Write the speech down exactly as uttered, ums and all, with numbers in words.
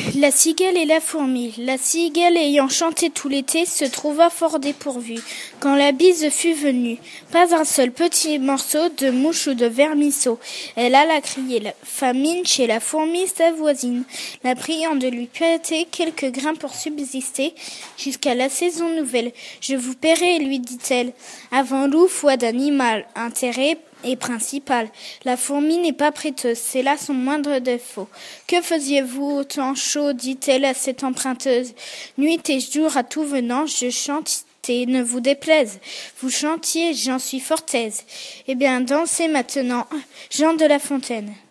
La cigale et la fourmi. La cigale, ayant chanté tout l'été, se trouva fort dépourvue quand la bise fut venue. Pas un seul petit morceau de mouche ou de vermisseau. Elle alla crier la famine chez la fourmi sa voisine, la priant de lui prêter quelques grains pour subsister jusqu'à la saison nouvelle. « Je vous paierai, lui dit-elle. Avant loup, foi d'animal, intérêt et principal. La fourmi n'est pas prêteuse, c'est là son moindre défaut. Que faisiez-vous au temps chaud, dit-elle à cette emprunteuse. Nuit et jour à tout venant, je chantais, ne vous déplaise. Vous chantiez, j'en suis fort aise. Eh bien, dansez maintenant, Jean de La Fontaine.